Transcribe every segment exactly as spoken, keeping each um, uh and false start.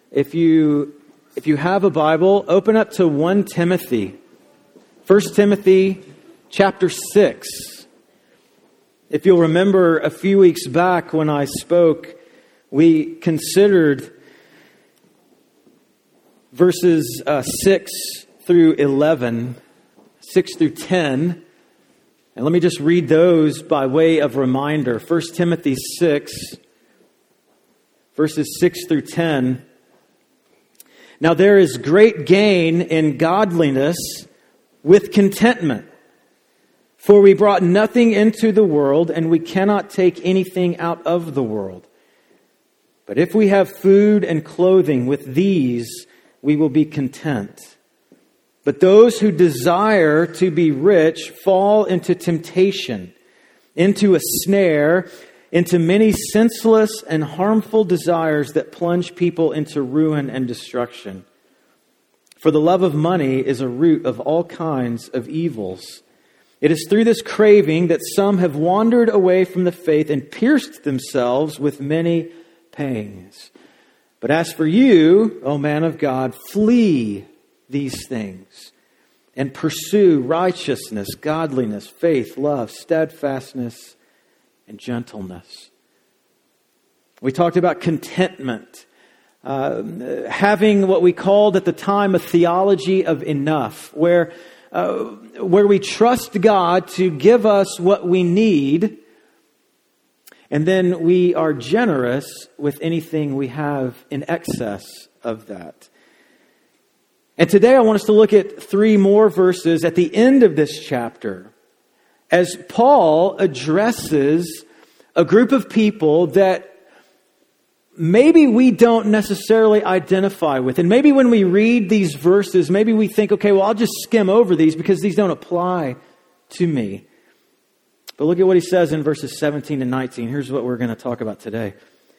If you if you have a Bible, open up to First Timothy. First Timothy chapter six. If you'll remember a few weeks back when I spoke, we considered verses uh, six through eleven, six through ten. And let me just read those by way of reminder. First Timothy six, verses six through ten. Now there is great gain in godliness with contentment. For we brought nothing into the world, and we cannot take anything out of the world. But if we have food and clothing, with these we will be content. But those who desire to be rich fall into temptation, into a snare, into many senseless and harmful desires that plunge people into ruin and destruction. For the love of money is a root of all kinds of evils. It is through this craving that some have wandered away from the faith and pierced themselves with many pangs. But as for you, O man of God, flee these things and pursue righteousness, godliness, faith, love, steadfastness, and gentleness. We talked about contentment, uh, having what we called at the time a theology of enough, where uh, where we trust God to give us what we need, and then we are generous with anything we have in excess of that. And today I want us to look at three more verses at the end of this chapter as Paul addresses a group of people that maybe we don't necessarily identify with. And maybe when we read these verses, maybe we think, okay, well, I'll just skim over these because these don't apply to me. But look at what he says in verses seventeen and nineteen. Here's what we're going to talk about today.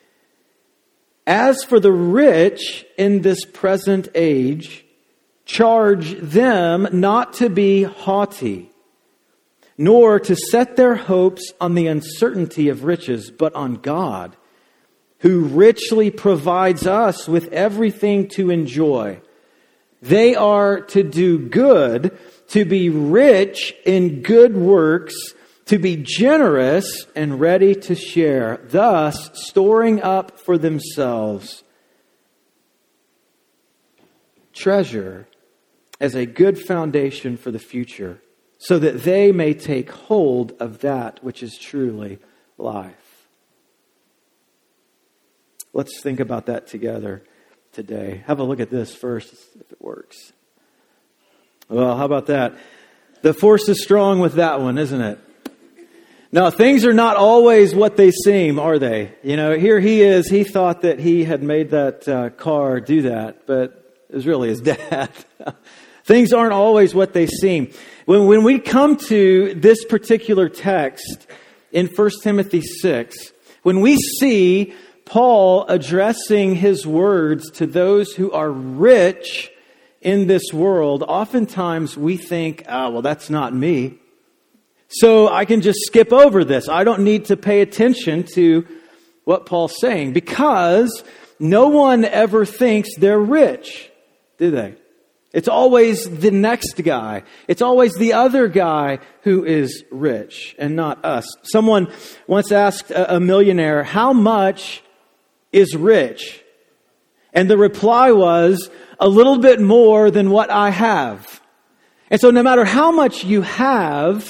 As for the rich in this present age, charge them not to be haughty, nor to set their hopes on the uncertainty of riches, but on God, who richly provides us with everything to enjoy. They are to do good, to be rich in good works, to be generous and ready to share, thus storing up for themselves treasure as a good foundation for the future, so that they may take hold of that which is truly life. Let's think about that together today. Have a look at this first, if it works. Well, how about that? The force is strong with that one, isn't it? Now, things are not always what they seem, are they? You know, here he is. He thought that he had made that uh, car do that, but it was really his dad. Things aren't always what they seem. When, when we come to this particular text in First Timothy six, when we see Paul addressing his words to those who are rich in this world, oftentimes we think, oh, well, that's not me. So I can just skip over this. I don't need to pay attention to what Paul's saying, because no one ever thinks they're rich, do they? It's always the next guy. It's always the other guy who is rich and not us. Someone once asked a millionaire, how much is rich? And the reply was, a little bit more than what I have. And so no matter how much you have,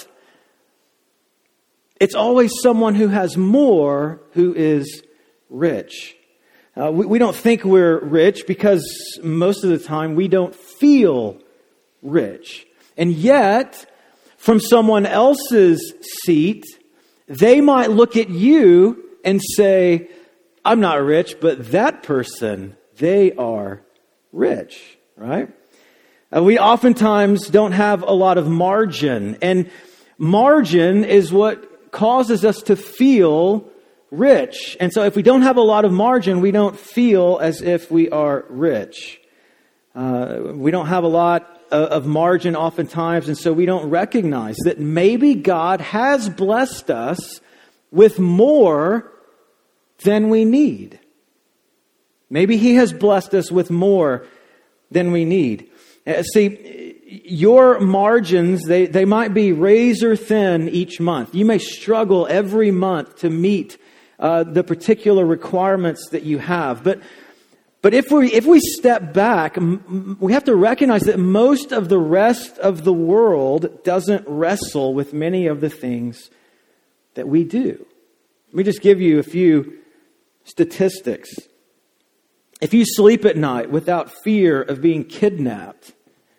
it's always someone who has more who is rich. Uh, we, we don't think we're rich because most of the time we don't feel rich. And yet, from someone else's seat, they might look at you and say, I'm not rich, but that person, they are rich, right? Uh, we oftentimes don't have a lot of margin. And margin is what causes us to feel rich. And so if we don't have a lot of margin, we don't feel as if we are rich. Uh, we don't have a lot of margin oftentimes, and so we don't recognize that maybe God has blessed us with more than we need. Maybe He has blessed us with more than we need. See, your margins, they, they might be razor thin each month. You may struggle every month to meet uh, the particular requirements that you have. But but if we if we step back, we have to recognize that most of the rest of the world doesn't wrestle with many of the things that we do. Let me just give you a few statistics. If you sleep at night without fear of being kidnapped,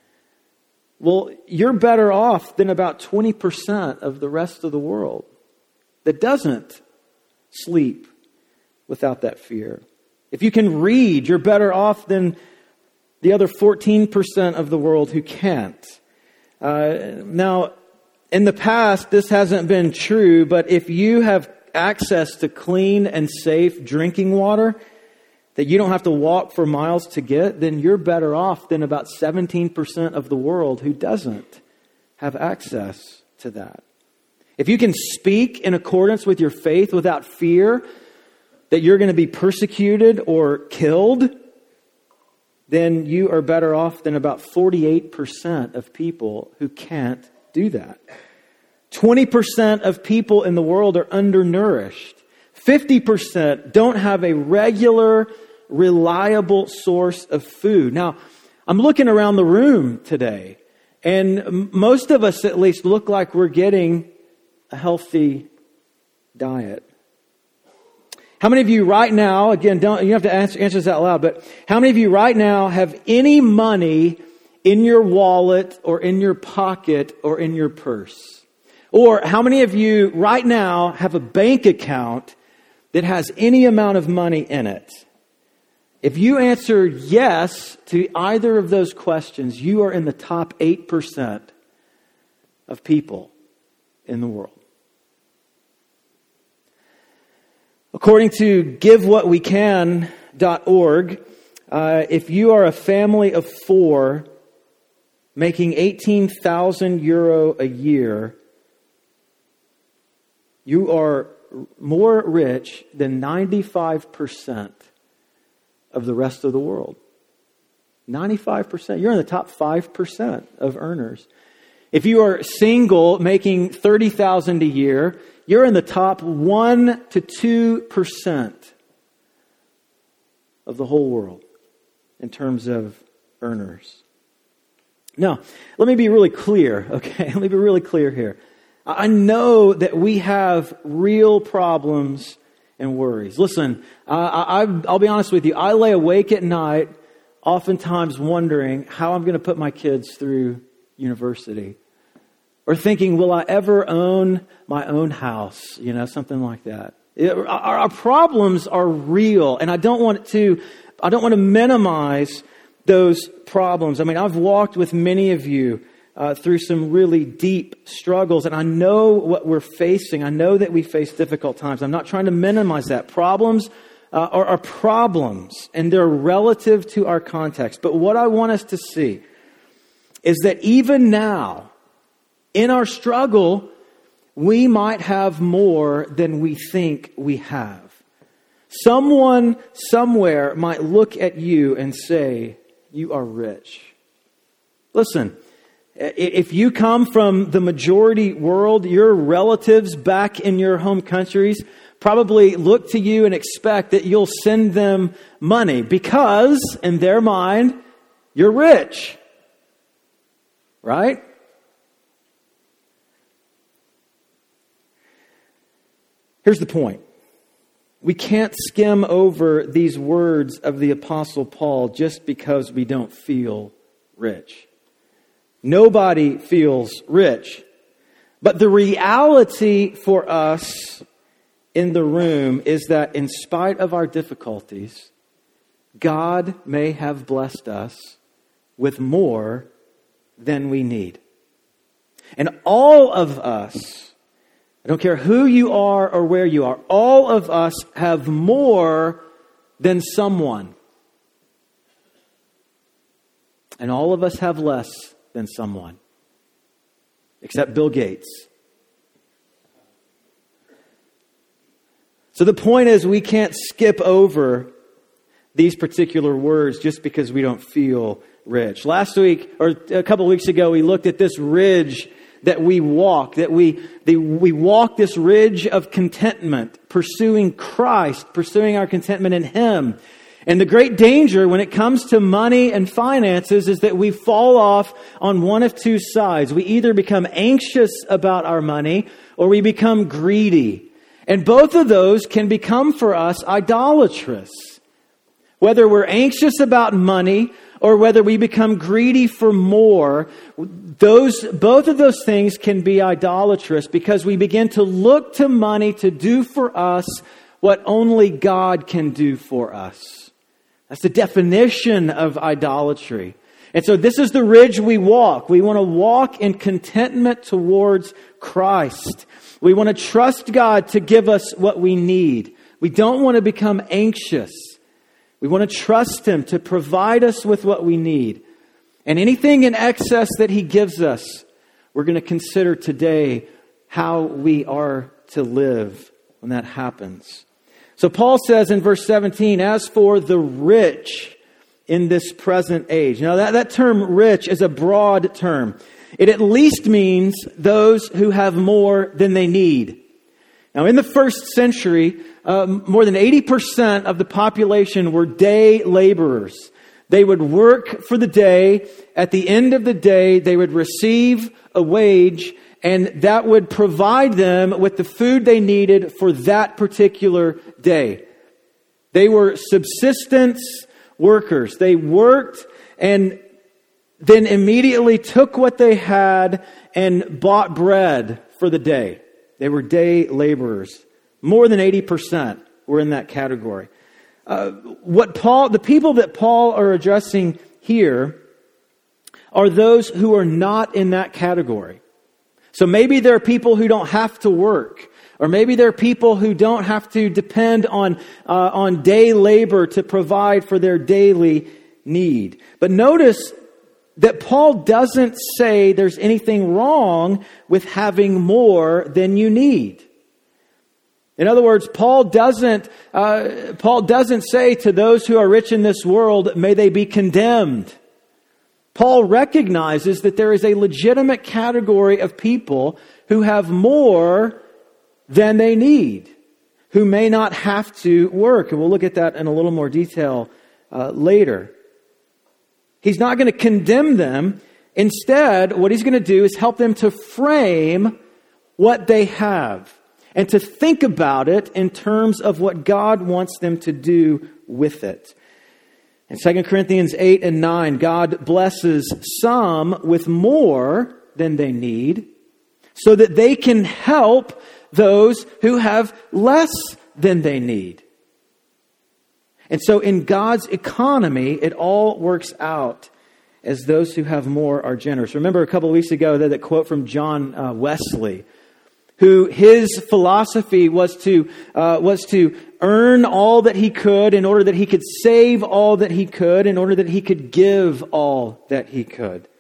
well, you're better off than about twenty percent of the rest of the world that doesn't sleep without that fear. If you can read, you're better off than the other fourteen percent of the world who can't. Uh, now, in the past, this hasn't been true, but if you have access to clean and safe drinking water that you don't have to walk for miles to get, then you're better off than about seventeen percent of the world who doesn't have access to that. If you can speak in accordance with your faith without fear that you're going to be persecuted or killed, then you are better off than about forty-eight percent of people who can't do that. twenty percent of people in the world are undernourished. fifty percent don't have a regular, reliable source of food. Now, I'm looking around the room today, and most of us at least look like we're getting a healthy diet. How many of you right now, again, don't you have to answer, answer this out loud, but how many of you right now have any money in your wallet or in your pocket or in your purse? Or how many of you right now have a bank account that has any amount of money in it? If you answer yes to either of those questions, you are in the top eight percent of people in the world. According to give what we can dot org, uh, if you are a family of four making eighteen thousand euro a year, you are more rich than ninety-five percent of the rest of the world. ninety-five percent. You're in the top five percent of earners. If you are single making thirty thousand dollars a year, you're in the top one to two percent of the whole world in terms of earners. Now, let me be really clear, okay? Let me be really clear here. I know that we have real problems and worries. Listen, uh, I, I'll be honest with you. I lay awake at night, oftentimes wondering how I'm going to put my kids through university. Or thinking, will I ever own my own house? You know, something like that. It, our, our problems are real, and I don't want to, I don't want to minimize those problems. I mean, I've walked with many of you uh, through some really deep struggles, and I know what we're facing. I know that we face difficult times. I'm not trying to minimize that. Problems uh, are, are problems, and they're relative to our context. But what I want us to see is that even now, in our struggle, we might have more than we think we have. Someone somewhere might look at you and say, you are rich. Listen, if you come from the majority world, your relatives back in your home countries probably look to you and expect that you'll send them money because, in their mind, you're rich. Right? Here's the point. We can't skim over these words of the Apostle Paul just because we don't feel rich. Nobody feels rich. But the reality for us in the room is that in spite of our difficulties, God may have blessed us with more than we need. And all of us, I don't care who you are or where you are, all of us have more than someone. And all of us have less than someone. Except Bill Gates. So the point is, we can't skip over these particular words just because we don't feel rich. Last week, or a couple of weeks ago, we looked at this ridge that we walk, that we, the, we walk this ridge of contentment, pursuing Christ, pursuing our contentment in Him. And the great danger when it comes to money and finances is that we fall off on one of two sides. We either become anxious about our money or we become greedy. And both of those can become for us idolatrous. Whether we're anxious about money or whether we become greedy for more, those, both of those things can be idolatrous because we begin to look to money to do for us what only God can do for us. That's the definition of idolatry. And so this is the ridge we walk. We want to walk in contentment towards Christ. We want to trust God to give us what we need. We don't want to become anxious. We want to trust Him to provide us with what we need. And anything in excess that He gives us, we're going to consider today how we are to live when that happens. So Paul says in verse seventeen, as for the rich in this present age. Now that, that term rich is a broad term. It at least means those who have more than they need. Now in the first century, uh, more than eighty percent of the population were day laborers. They would work for the day. At the end of the day, they would receive a wage, and that would provide them with the food they needed for that particular day. They were subsistence workers. They worked and then immediately took what they had and bought bread for the day. They were day laborers. More than eighty percent were in that category. Uh, what Paul, the people that Paul are addressing here are those who are not in that category. So maybe there are people who don't have to work, or maybe there are people who don't have to depend on uh, on day labor to provide for their daily need. But notice that Paul doesn't say there's anything wrong with having more than you need. In other words, Paul doesn't uh, Paul doesn't say to those who are rich in this world, may they be condemned. Paul recognizes that there is a legitimate category of people who have more than they need, who may not have to work. And we'll look at that in a little more detail uh, later. He's not going to condemn them. Instead, what he's going to do is help them to frame what they have and to think about it in terms of what God wants them to do with it. In Second Corinthians eight and nine, God blesses some with more than they need so that they can help those who have less than they need. And so in God's economy, it all works out as those who have more are generous. Remember a couple of weeks ago that, that quote from John uh, Wesley, who his philosophy was to uh, was to earn all that he could in order that he could save all that he could, in order that he could give all that he could.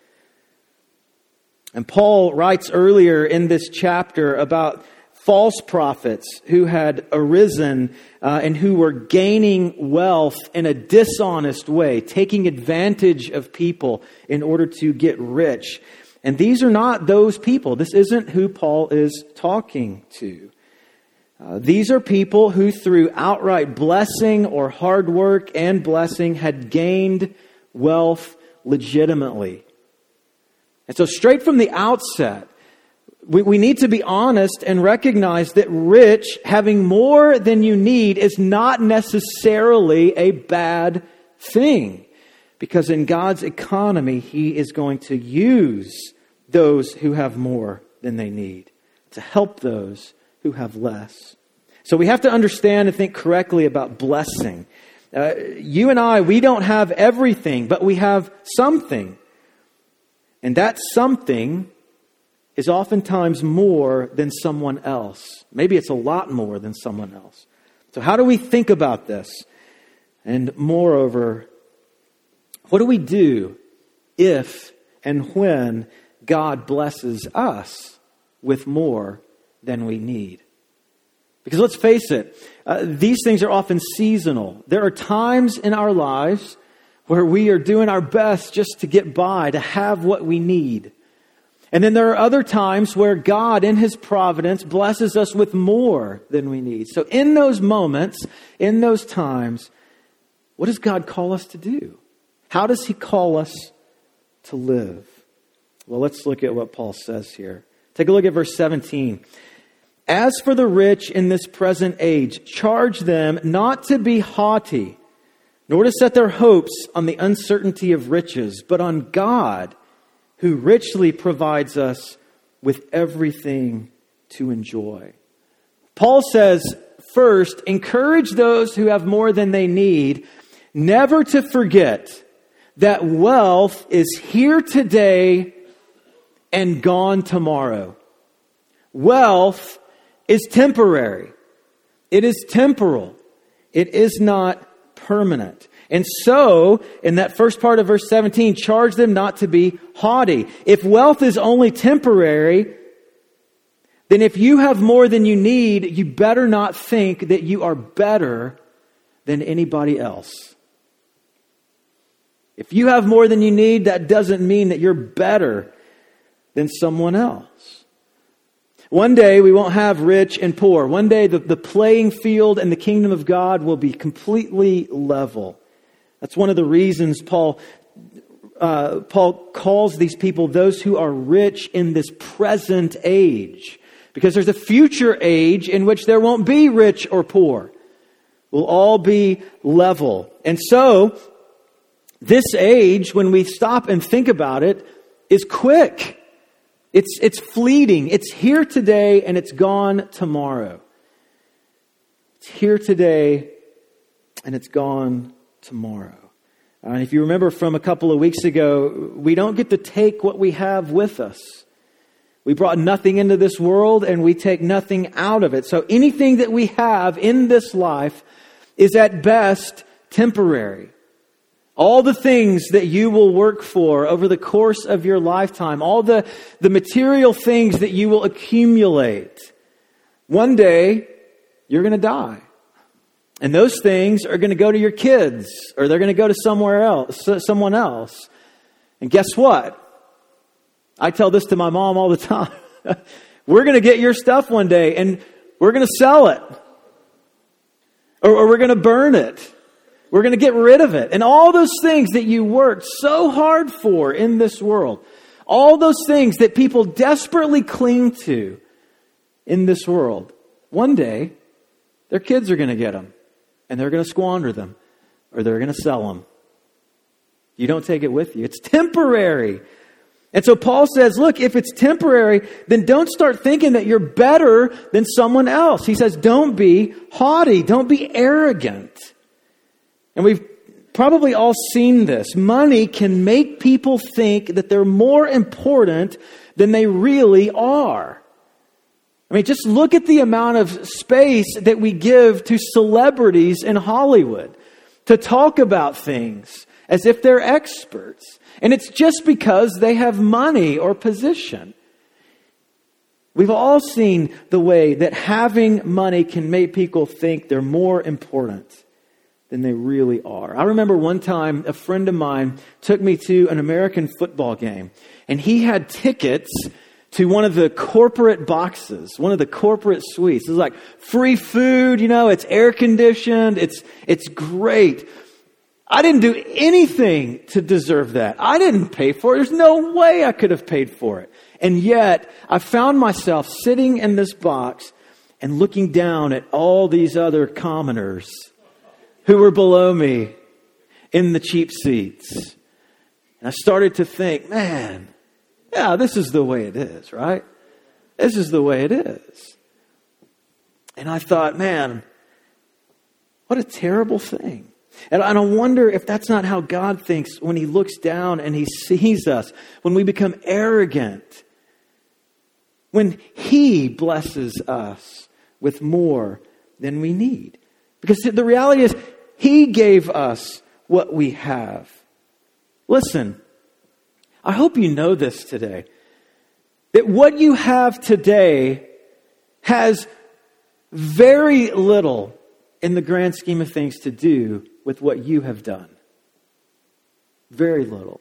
And Paul writes earlier in this chapter about false prophets who had arisen uh, and who were gaining wealth in a dishonest way, taking advantage of people in order to get rich. And these are not those people. This isn't who Paul is talking to. Uh, these are people who through outright blessing or hard work and blessing had gained wealth legitimately. And so straight from the outset, we, we need to be honest and recognize that rich, having more than you need, is not necessarily a bad thing. Because in God's economy, He is going to use those who have more than they need to help those who have less. So we have to understand and think correctly about blessing. Uh, you and I, we don't have everything, but we have something. And that something is oftentimes more than someone else. Maybe it's a lot more than someone else. So how do we think about this? And moreover, what do we do if and when God blesses us with more than we need? Because let's face it, uh, these things are often seasonal. There are times in our lives where we are doing our best just to get by, to have what we need. And then there are other times where God, in His providence, blesses us with more than we need. So in those moments, in those times, what does God call us to do? How does He call us to live? Well, let's look at what Paul says here. Take a look at verse seventeen. As for the rich in this present age, charge them not to be haughty, nor to set their hopes on the uncertainty of riches, but on God, who richly provides us with everything to enjoy. Paul says, first, encourage those who have more than they need, never to forget that wealth is here today and gone tomorrow. Wealth is temporary. It is temporal. It is not permanent. And so, in that first part of verse seventeen, charge them not to be haughty. If wealth is only temporary, then if you have more than you need, you better not think that you are better than anybody else. If you have more than you need, that doesn't mean that you're better than someone else. One day we won't have rich and poor. One day the, the playing field in the kingdom of God will be completely level. That's one of the reasons Paul uh, Paul calls these people those who are rich in this present age. Because there's a future age in which there won't be rich or poor. We'll all be level. And so, this age, when we stop and think about it, is quick. It's, it's fleeting. It's here today and it's gone tomorrow. It's here today and it's gone tomorrow. Uh, and if you remember from a couple of weeks ago, we don't get to take what we have with us. We brought nothing into this world and we take nothing out of it. So anything that we have in this life is at best temporary. All the things that you will work for over the course of your lifetime, all the, the material things that you will accumulate, one day you're going to die. And those things are going to go to your kids, or they're going to go to somewhere else, someone else. And guess what? I tell this to my mom all the time. We're going to get your stuff one day and we're going to sell it. Or, or we're going to burn it. We're going to get rid of it. And all those things that you worked so hard for in this world, all those things that people desperately cling to in this world, one day their kids are going to get them and they're going to squander them or they're going to sell them. You don't take it with you. It's temporary. And so Paul says, look, if it's temporary, then don't start thinking that you're better than someone else. He says, don't be haughty. Don't be arrogant. And we've probably all seen this. Money can make people think that they're more important than they really are. I mean, just look at the amount of space that we give to celebrities in Hollywood to talk about things as if they're experts. And it's just because they have money or position. We've all seen the way that having money can make people think they're more important than they really are. I remember one time a friend of mine took me to an American football game, and he had tickets to one of the corporate boxes, one of the corporate suites. It was like free food, you know, it's air conditioned, it's it's great. I didn't do anything to deserve that. I didn't pay for it. There's no way I could have paid for it. And yet, I found myself sitting in this box and looking down at all these other commoners who were below me in the cheap seats. And I started to think, man, yeah, this is the way it is, right? This is the way it is. And I thought, man, what a terrible thing. And I wonder if that's not how God thinks when He looks down and He sees us, when we become arrogant, when He blesses us with more than we need. Because the reality is, He gave us what we have. Listen, I hope you know this today, that what you have today has very little in the grand scheme of things to do with what you have done. Very little.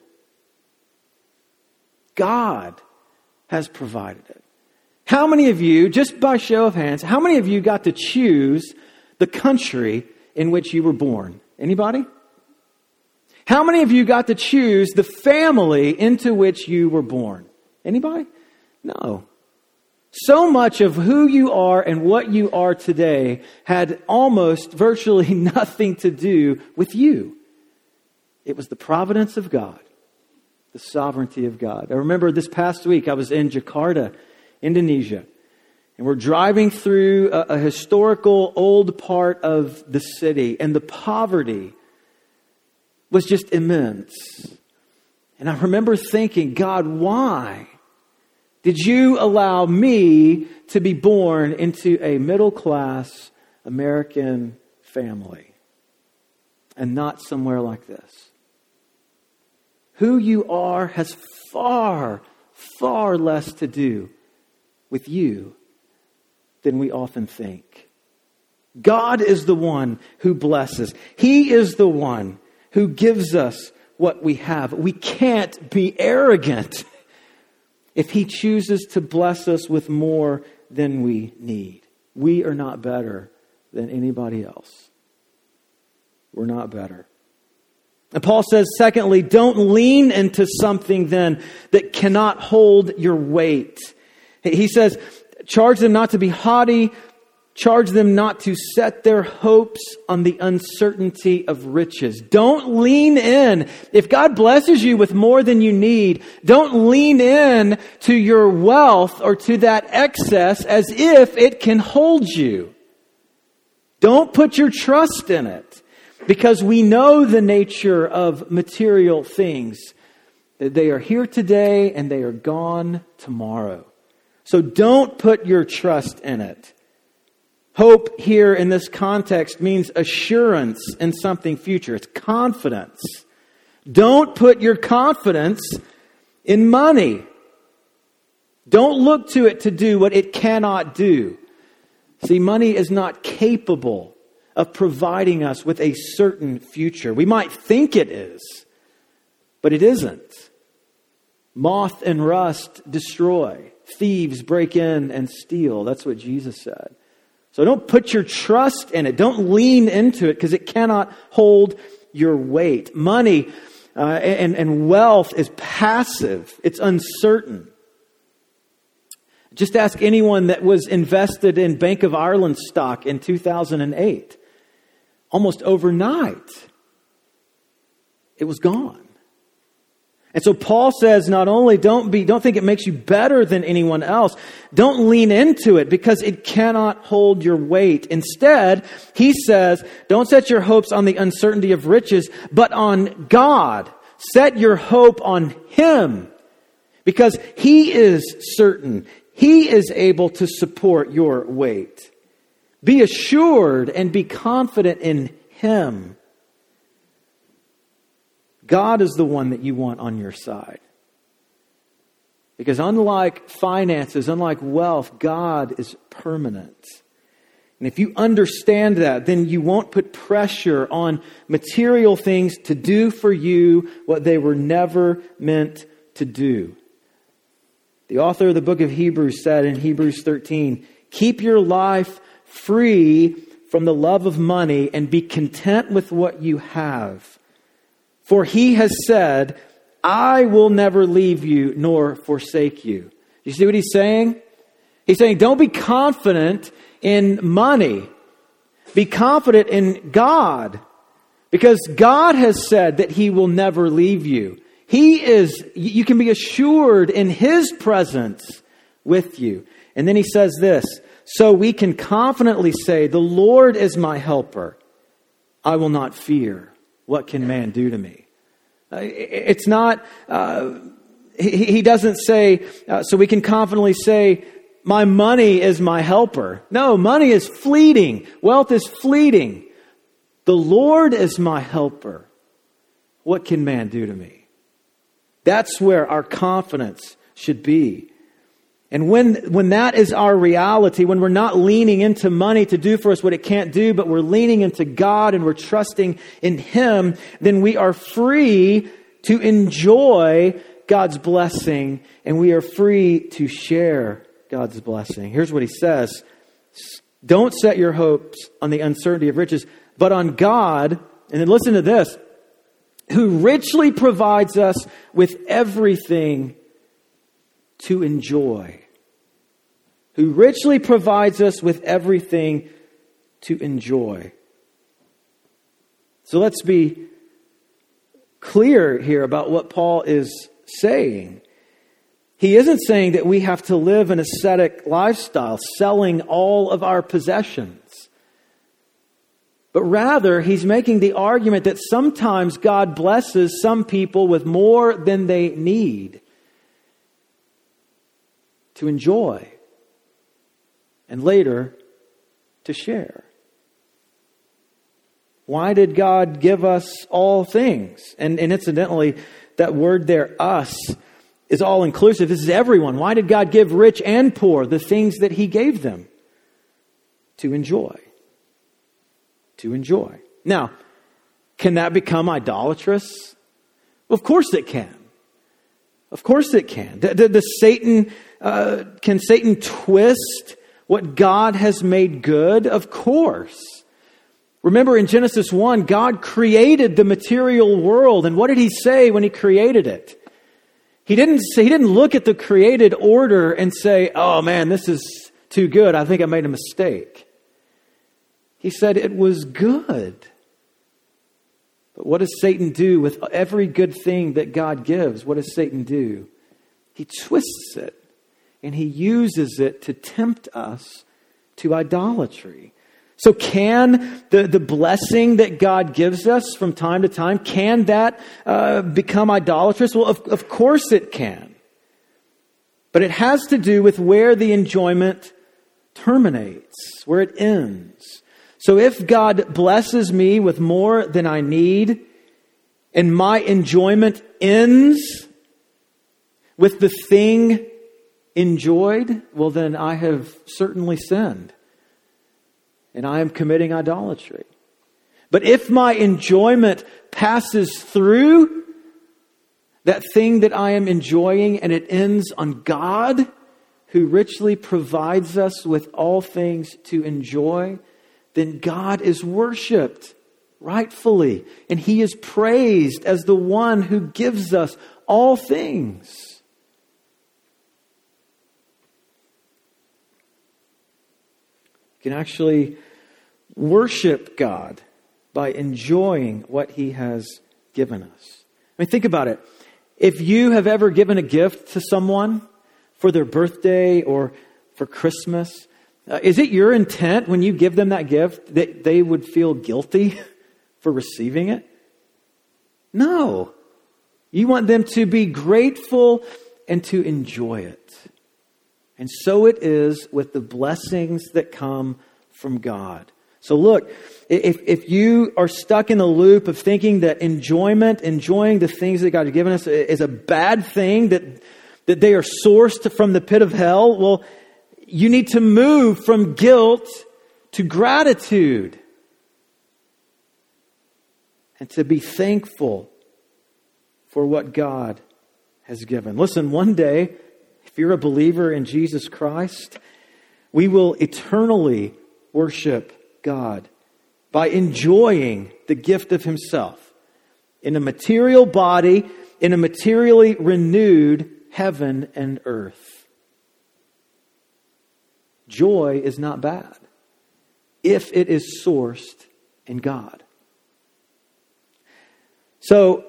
God has provided it. How many of you, just by show of hands, how many of you got to choose the country in which you were born? Anybody? How many of you got to choose the family into which you were born? Anybody? No. So much of who you are and what you are today had almost virtually nothing to do with you. It was the providence of God, the sovereignty of God. I remember this past week I was in Jakarta, Indonesia, and we're driving through a, a historical old part of the city, and the poverty was just immense. And I remember thinking, God, why did you allow me to be born into a middle-class American family and not somewhere like this? Who you are has far, far less to do with you than we often think. God is the one who blesses. He is the one who gives us what we have. We can't be arrogant if He chooses to bless us with more than we need. We are not better than anybody else. We're not better. And Paul says, secondly, don't lean into something then that cannot hold your weight. He says, charge them not to be haughty. Charge them not to set their hopes on the uncertainty of riches. Don't lean in. If God blesses you with more than you need, don't lean in to your wealth or to that excess as if it can hold you. Don't put your trust in it, because we know the nature of material things. They are here today and they are gone tomorrow. So don't put your trust in it. Hope here in this context means assurance in something future. It's confidence. Don't put your confidence in money. Don't look to it to do what it cannot do. See, money is not capable of providing us with a certain future. We might think it is, but it isn't. Moth and rust destroy. Thieves break in and steal. That's what Jesus said. So don't put your trust in it. Don't lean into it, because it cannot hold your weight. Money uh, and, and wealth is passive. It's uncertain. Just ask anyone that was invested in Bank of Ireland stock in two thousand eight. Almost overnight, it was gone. And so Paul says, not only don't be, don't think it makes you better than anyone else. Don't lean into it because it cannot hold your weight. Instead, he says, don't set your hopes on the uncertainty of riches, but on God. Set your hope on Him, because He is certain. He is able to support your weight. Be assured and be confident in Him. God is the one that you want on your side. Because unlike finances, unlike wealth, God is permanent. And if you understand that, then you won't put pressure on material things to do for you what they were never meant to do. The author of the book of Hebrews said in Hebrews thirteen, keep your life free from the love of money and be content with what you have. For He has said, I will never leave you nor forsake you. You see what He's saying? He's saying, don't be confident in money. Be confident in God. Because God has said that He will never leave you. He is, you can be assured in His presence with you. And then he says this, so we can confidently say, the Lord is my helper. I will not fear. What can man do to me? It's not, uh, he, he doesn't say, uh, so we can confidently say, my money is my helper. No, money is fleeting. Wealth is fleeting. The Lord is my helper. What can man do to me? That's where our confidence should be. And when, when that is our reality, when we're not leaning into money to do for us what it can't do, but we're leaning into God and we're trusting in Him, then we are free to enjoy God's blessing and we are free to share God's blessing. Here's what he says. Don't set your hopes on the uncertainty of riches, but on God. And then listen to this. Who richly provides us with everything to enjoy. Who richly provides us with everything to enjoy. So let's be clear here about what Paul is saying. He isn't saying that we have to live an ascetic lifestyle, selling all of our possessions. But rather, he's making the argument that sometimes God blesses some people with more than they need to enjoy and later to share. Why did God give us all things? And, and incidentally, that word there, us, is all inclusive. This is everyone. Why did God give rich and poor the things that He gave them? To enjoy. To enjoy. Now, can that become idolatrous? Of course it can. Of course it can. The, the, the Satan, uh, can Satan twist what God has made good? Of course. Remember in Genesis one, God created the material world. And what did He say when He created it? He didn't say, He didn't look at the created order and say, oh man, this is too good. I think I made a mistake. He said it was good. But what does Satan do with every good thing that God gives? What does Satan do? He twists it and he uses it to tempt us to idolatry. So can the, the blessing that God gives us from time to time, can that uh, become idolatrous? Well, of, of course it can. But it has to do with where the enjoyment terminates, where it ends. So if God blesses me with more than I need, and my enjoyment ends with the thing enjoyed, well then I have certainly sinned. And I am committing idolatry. But if my enjoyment passes through that thing that I am enjoying and it ends on God, who richly provides us with all things to enjoy, then God is worshiped rightfully. And He is praised as the one who gives us all things. You can actually worship God by enjoying what He has given us. I mean, think about it. If you have ever given a gift to someone for their birthday or for Christmas, uh, is it your intent when you give them that gift that they would feel guilty for receiving it? No. You want them to be grateful and to enjoy it. And so it is with the blessings that come from God. So look, if, if you are stuck in the loop of thinking that enjoyment, enjoying the things that God has given us is a bad thing, that, that they are sourced from the pit of hell, well, you need to move from guilt to gratitude. And to be thankful for what God has given. Listen, one day, if you're a believer in Jesus Christ, we will eternally worship God by enjoying the gift of Himself in a material body, in a materially renewed heaven and earth. Joy is not bad if it is sourced in God. So,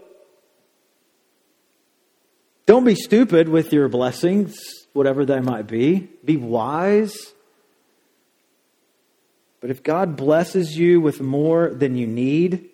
don't be stupid with your blessings, whatever they might be. Be wise. But if God blesses you with more than you need,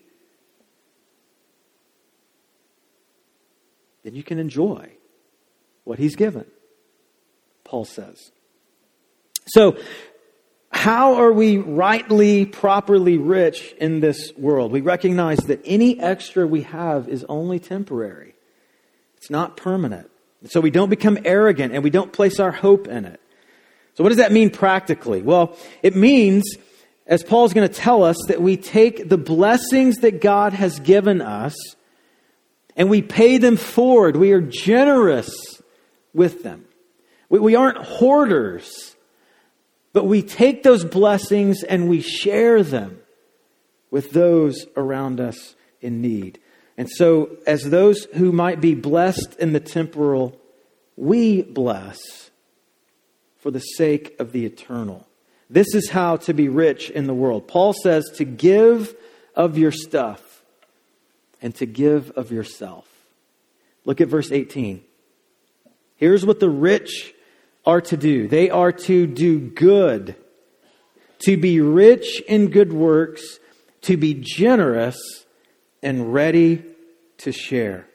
then you can enjoy what He's given, Paul says. So, how are we rightly, properly rich in this world? We recognize that any extra we have is only temporary. It's not permanent. So we don't become arrogant and we don't place our hope in it. So what does that mean practically? Well, it means, as Paul's going to tell us, that we take the blessings that God has given us and we pay them forward. We are generous with them. We, we aren't hoarders, but we take those blessings and we share them with those around us in need. And so, as those who might be blessed in the temporal, we bless for the sake of the eternal. This is how to be rich in the world. Paul says to give of your stuff and to give of yourself. Look at verse eighteen. Here's what the rich are to do. They are to do good, to be rich in good works, to be generous and ready to share.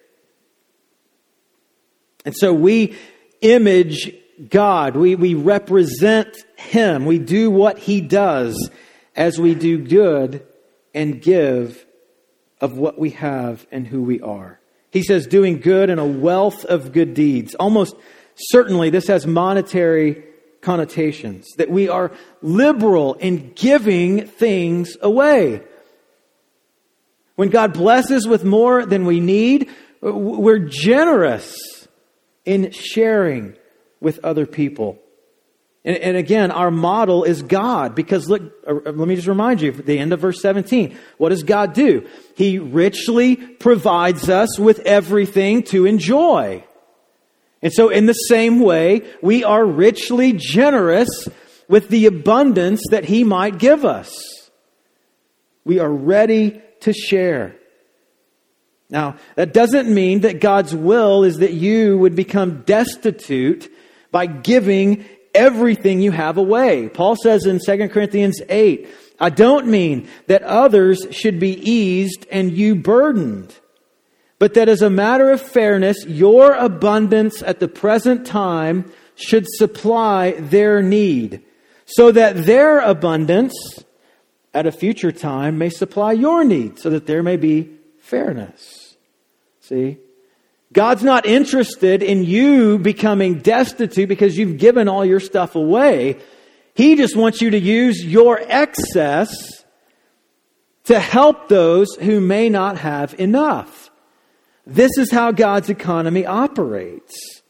And so we image God. We, we represent Him. We do what He does as we do good and give of what we have and who we are. He says doing good and a wealth of good deeds. Almost certainly this has monetary connotations. That we are liberal in giving things away. When God blesses with more than we need, we're generous in sharing with other people. And, and again, our model is God. Because look, let me just remind you, at the end of verse seventeen, what does God do? He richly provides us with everything to enjoy. And so in the same way, we are richly generous with the abundance that He might give us. We are ready to share. Now, that doesn't mean that God's will is that you would become destitute by giving everything you have away. Paul says in Second Corinthians eight, I don't mean that others should be eased and you burdened, but that as a matter of fairness, your abundance at the present time should supply their need, so that their abundance at a future time may supply your need, so that there may be fairness. See? God's not interested in you becoming destitute because you've given all your stuff away. He just wants you to use your excess to help those who may not have enough. This is how God's economy operates.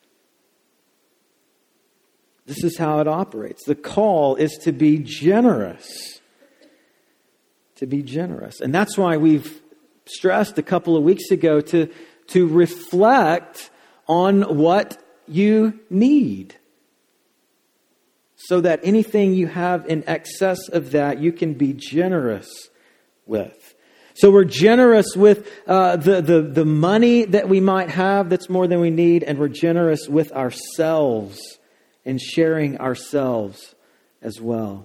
This is how it operates. The call is to be generous. To be generous. And that's why we've stressed a couple of weeks ago to, to reflect on what you need. So that anything you have in excess of that, you can be generous with. So we're generous with uh, the, the, the money that we might have that's more than we need. And we're generous with ourselves and sharing ourselves as well.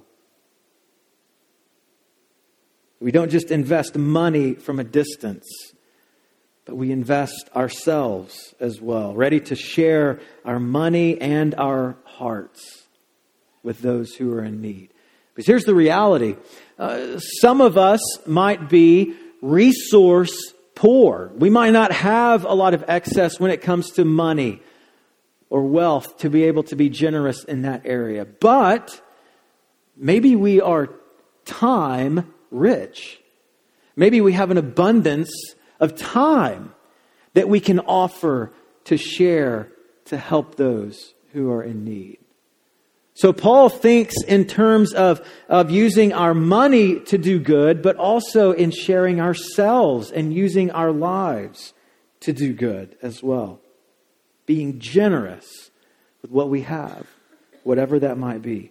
We don't just invest money from a distance, but we invest ourselves as well, ready to share our money and our hearts with those who are in need. Because here's the reality. Uh, some of us might be resource poor. We might not have a lot of excess when it comes to money or wealth to be able to be generous in that area. But maybe we are time rich. Maybe we have an abundance of time that we can offer to share to help those who are in need. So Paul thinks in terms of, of using our money to do good, but also in sharing ourselves and using our lives to do good as well. Being generous with what we have, whatever that might be.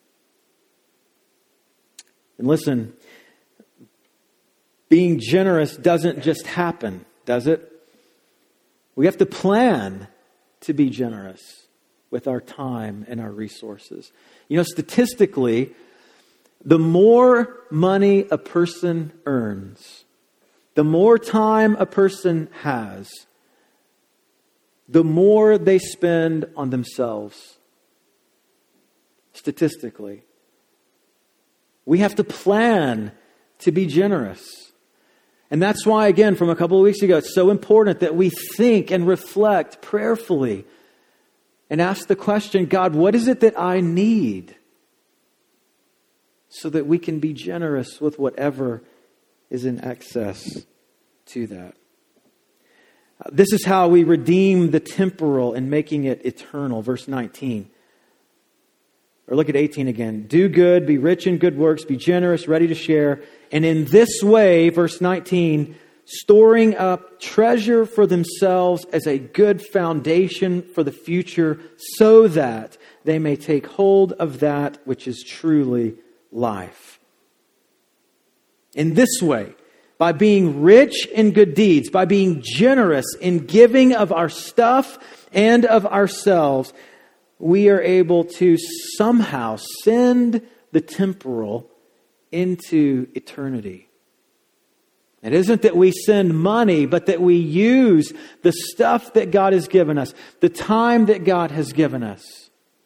And listen, being generous doesn't just happen, does it? We have to plan to be generous with our time and our resources. You know, statistically, the more money a person earns, the more time a person has, the more they spend on themselves. Statistically. We have to plan to be generous. And that's why, again, from a couple of weeks ago, it's so important that we think and reflect prayerfully and ask the question, God, what is it that I need? So that we can be generous with whatever is in excess to that. This is how we redeem the temporal and making it eternal. Verse nineteen. Or look at eighteen again. Do good, be rich in good works, be generous, ready to share. And in this way, verse nineteen, storing up treasure for themselves as a good foundation for the future, so that they may take hold of that which is truly life. In this way, by being rich in good deeds, by being generous in giving of our stuff and of ourselves, we are able to somehow send the temporal into eternity. It isn't that we send money, but that we use the stuff that God has given us, the time that God has given us,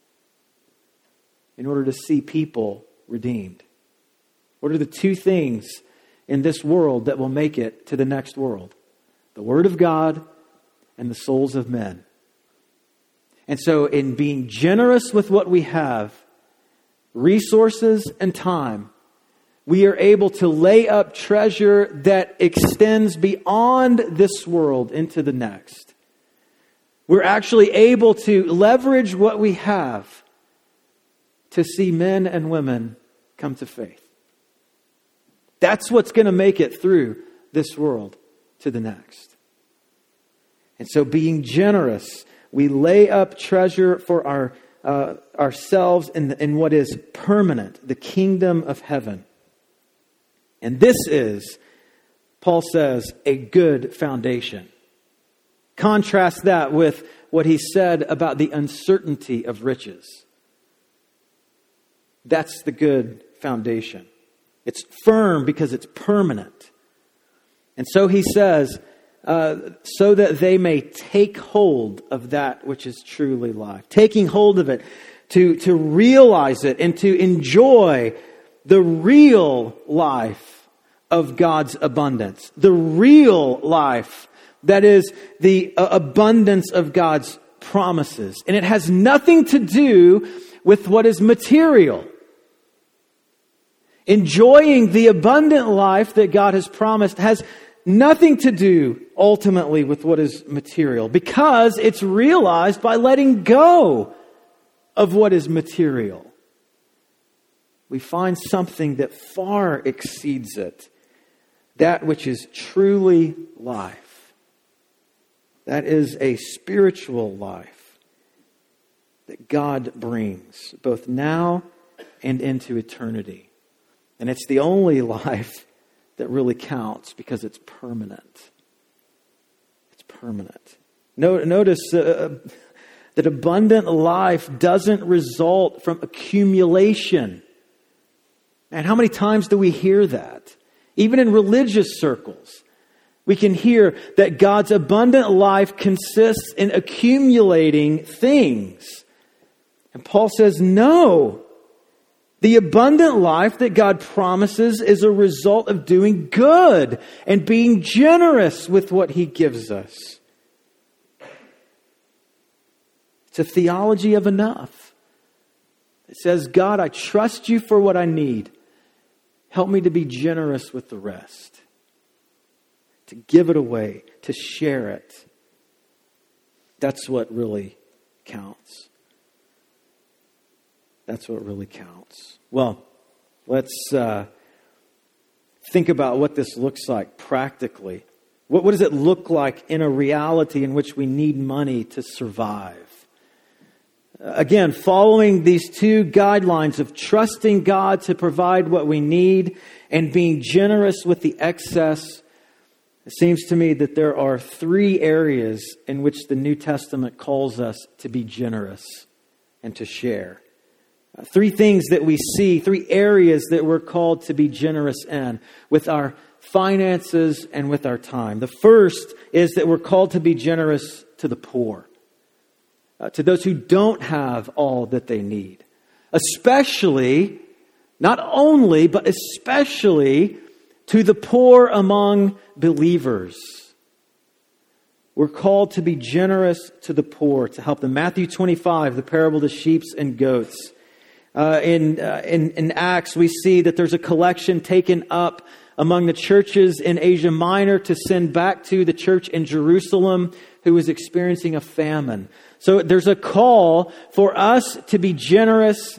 in order to see people redeemed. What are the two things in this world that will make it to the next world? The Word of God and the souls of men. And so in being generous with what we have, resources and time, we are able to lay up treasure that extends beyond this world into the next. We're actually able to leverage what we have to see men and women come to faith. That's what's going to make it through this world to the next. And so being generous, we lay up treasure for our uh, ourselves in, the, in what is permanent, the kingdom of heaven. And this is, Paul says, a good foundation. Contrast that with what he said about the uncertainty of riches. That's the good foundation. It's firm because it's permanent. And so he says, uh, so that they may take hold of that which is truly life. Taking hold of it, to, to realize it and to enjoy the real life of God's abundance. The real life that is the uh, abundance of God's promises. And it has nothing to do with what is material. Enjoying the abundant life that God has promised has nothing to do ultimately with what is material, because it's realized by letting go of what is material. We find something that far exceeds it, that which is truly life. That is a spiritual life that God brings both now and into eternity. And it's the only life that really counts because it's permanent. It's permanent. Notice uh, that abundant life doesn't result from accumulation. And how many times do we hear that? Even in religious circles, we can hear that God's abundant life consists in accumulating things. And Paul says, no. The abundant life that God promises is a result of doing good and being generous with what He gives us. It's a theology of enough. It says, God, I trust you for what I need. Help me to be generous with the rest. To give it away, to share it. That's what really counts. That's what really counts. Well, let's uh, think about what this looks like practically. What, what does it look like in a reality in which we need money to survive? Again, following these two guidelines of trusting God to provide what we need and being generous with the excess, it seems to me that there are three areas in which the New Testament calls us to be generous and to share. Uh, three things that we see, three areas that we're called to be generous in with our finances and with our time. The first is that we're called to be generous to the poor, uh, to those who don't have all that they need. Especially, not only, but especially to the poor among believers. We're called to be generous to the poor, to help them. Matthew twenty-five, the parable of the sheep and goats. Uh, in, uh, in, in Acts, we see that there's a collection taken up among the churches in Asia Minor to send back to the church in Jerusalem who was experiencing a famine. So there's a call for us to be generous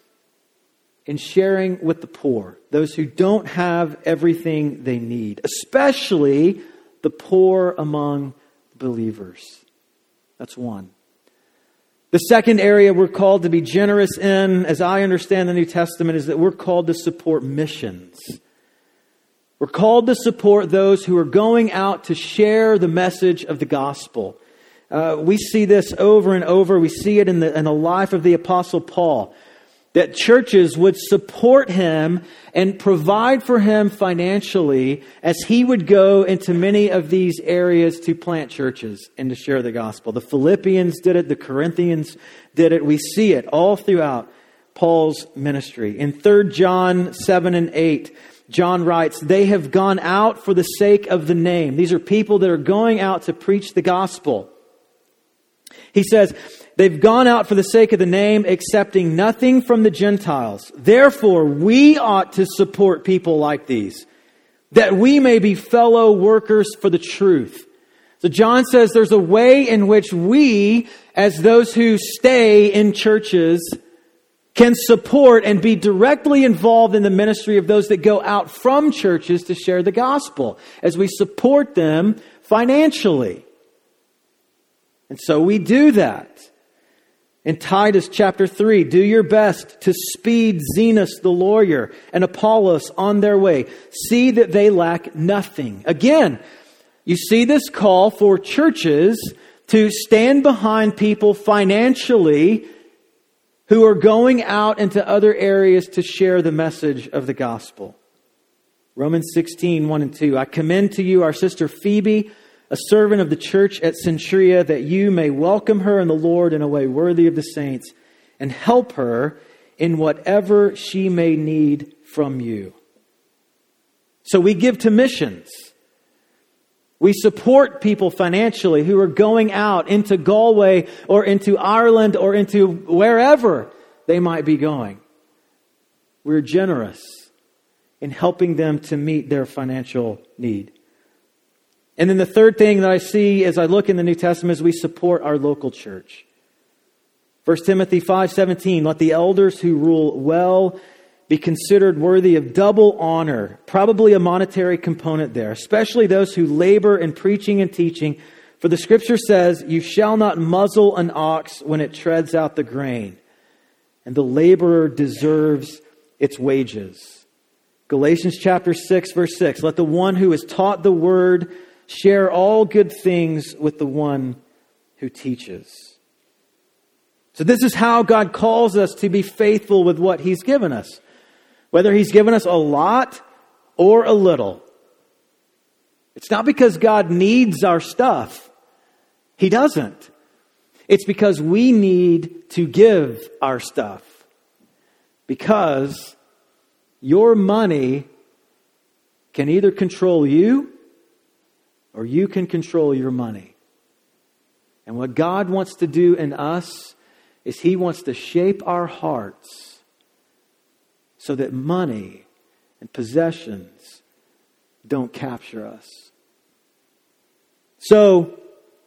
in sharing with the poor, those who don't have everything they need, especially the poor among believers. That's one. The second area we're called to be generous in, as I understand the New Testament, is that we're called to support missions. We're called to support those who are going out to share the message of the gospel. Uh, we see this over and over. We see it in the, in the life of the Apostle Paul, that churches would support him and provide for him financially as he would go into many of these areas to plant churches and to share the gospel. The Philippians did it. The Corinthians did it. We see it all throughout Paul's ministry. In Third John seven and eight, John writes, "They have gone out for the sake of the name." These are people that are going out to preach the gospel. He says, "They've gone out for the sake of the name, accepting nothing from the Gentiles. Therefore, we ought to support people like these, that we may be fellow workers for the truth." So John says there's a way in which we, as those who stay in churches, can support and be directly involved in the ministry of those that go out from churches to share the gospel, as we support them financially. And so we do that. In Titus chapter three, do your best to speed Zenas the lawyer and Apollos on their way. See that they lack nothing. Again, you see this call for churches to stand behind people financially who are going out into other areas to share the message of the gospel. Romans sixteen, one and two. "I commend to you our sister Phoebe, a servant of the church at Cenchrea, that you may welcome her in the Lord in a way worthy of the saints, and help her in whatever she may need from you." So we give to missions. We support people financially who are going out into Galway or into Ireland or into wherever they might be going. We're generous in helping them to meet their financial need. And then the third thing that I see as I look in the New Testament is we support our local church. First Timothy five seventeen, "Let the elders who rule well be considered worthy of double honor." Probably a monetary component there, especially those who labor in preaching and teaching. For the scripture says, "You shall not muzzle an ox when it treads out the grain, and the laborer deserves its wages." Galatians chapter six, verse six, "Let the one who is taught the word share all good things with the one who teaches." So this is how God calls us to be faithful with what He's given us. Whether He's given us a lot or a little. It's not because God needs our stuff. He doesn't. It's because we need to give our stuff. Because your money can either control you or you can control your money. And what God wants to do in us is He wants to shape our hearts so that money and possessions don't capture us. So,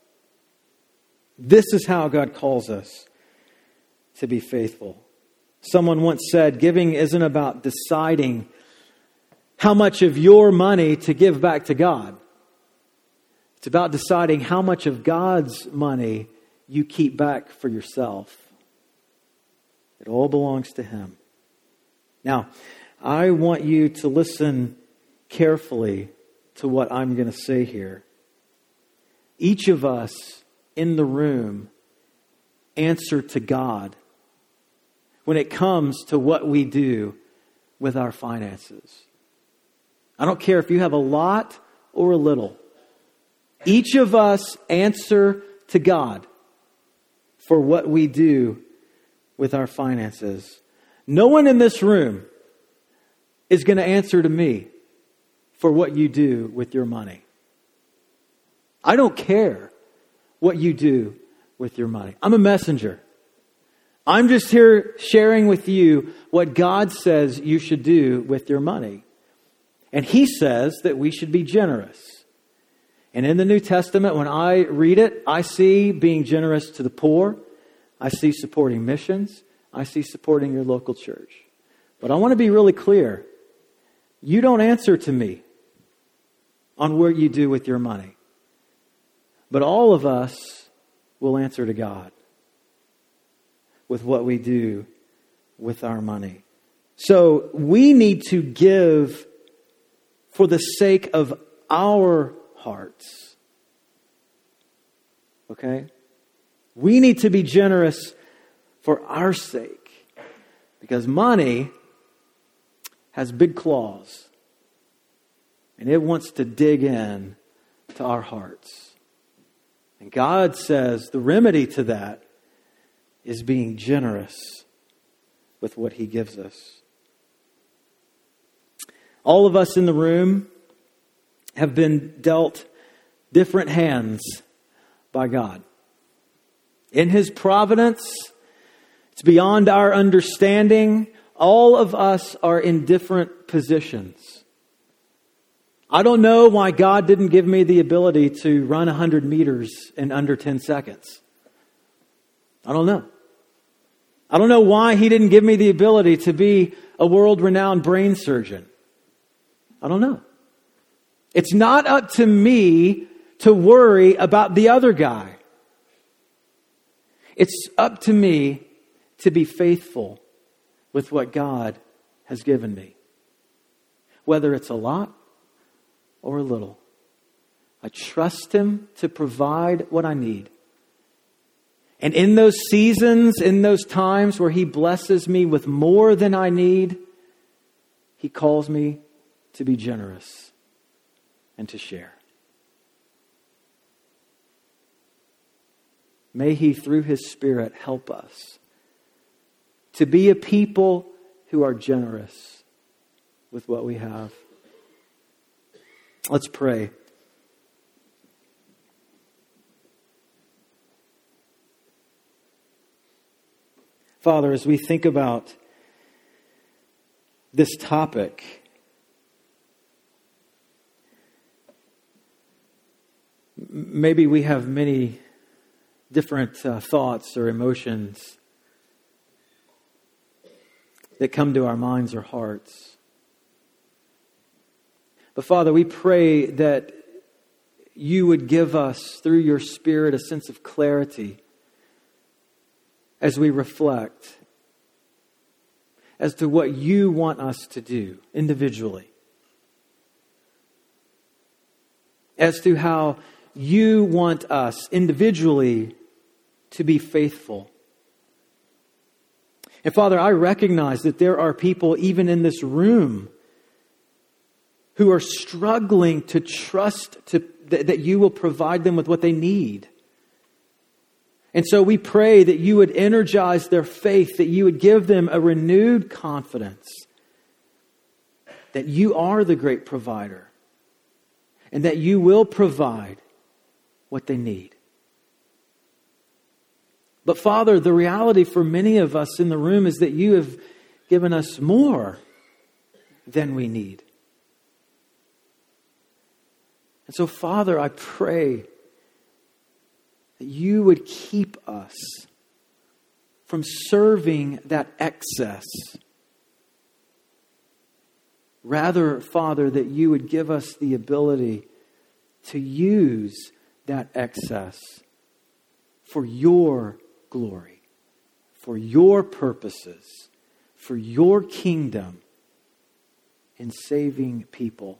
this is how God calls us to be faithful. Someone once said, giving isn't about deciding how much of your money to give back to God. It's about deciding how much of God's money you keep back for yourself. It all belongs to Him. Now, I want you to listen carefully to what I'm going to say here. Each of us in the room answer to God when it comes to what we do with our finances. I don't care if you have a lot or a little. Each of us answer to God for what we do with our finances. No one in this room is going to answer to me for what you do with your money. I don't care what you do with your money. I'm a messenger. I'm just here sharing with you what God says you should do with your money. And He says that we should be generous. And in the New Testament, when I read it, I see being generous to the poor. I see supporting missions. I see supporting your local church. But I want to be really clear. You don't answer to me on what you do with your money. But all of us will answer to God with what we do with our money. So we need to give for the sake of our hearts. Okay? We need to be generous for our sake. Because money has big claws. And it wants to dig in to our hearts. And God says the remedy to that is being generous with what He gives us. All of us in the room have been dealt different hands by God. In His providence, it's beyond our understanding. All of us are in different positions. I don't know why God didn't give me the ability to run one hundred meters in under ten seconds. I don't know. I don't know why He didn't give me the ability to be a world-renowned brain surgeon. I don't know. It's not up to me to worry about the other guy. It's up to me to be faithful with what God has given me. Whether it's a lot or a little. I trust Him to provide what I need. And in those seasons, in those times where He blesses me with more than I need, He calls me to be generous and to share. May He, through His Spirit, help us to be a people who are generous with what we have. Let's pray. Father, as we think about this topic, maybe we have many different uh, thoughts or emotions that come to our minds or hearts. But Father, we pray that You would give us, through Your Spirit, a sense of clarity as we reflect as to what You want us to do individually. As to how You want us individually to be faithful. And Father, I recognize that there are people even in this room who are struggling to trust to, that, that You will provide them with what they need. And so we pray that You would energize their faith, that You would give them a renewed confidence that You are the great provider and that You will provide what they need. But Father, the reality for many of us in the room is that You have given us more than we need. And so, Father, I pray that You would keep us from serving that excess. Rather, Father, that You would give us the ability to use that excess for Your glory, for Your purposes, for Your kingdom in saving people.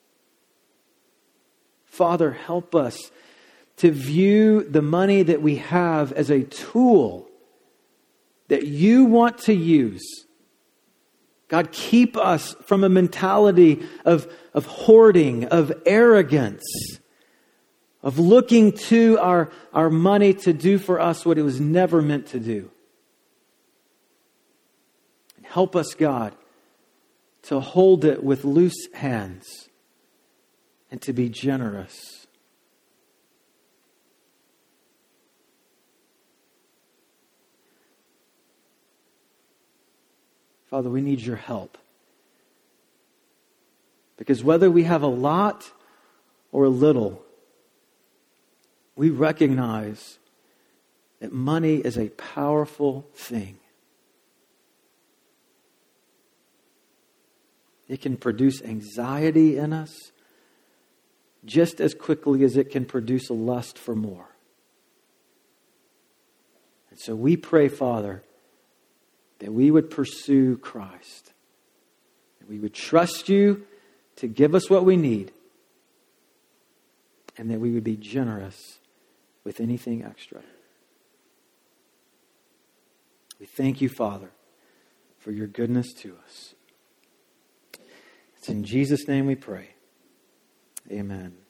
Father, help us to view the money that we have as a tool that You want to use. God, keep us from a mentality of, of hoarding, of arrogance, of looking to our, our money to do for us what it was never meant to do. Help us, God, to hold it with loose hands and to be generous. Father, we need your help. Because whether we have a lot or a little, we recognize that money is a powerful thing. It can produce anxiety in us just as quickly as it can produce a lust for more. And so we pray, Father, that we would pursue Christ. That we would trust you to give us what we need. And that we would be generous with anything extra. We thank you, Father, for your goodness to us. It's in Jesus' name we pray. Amen.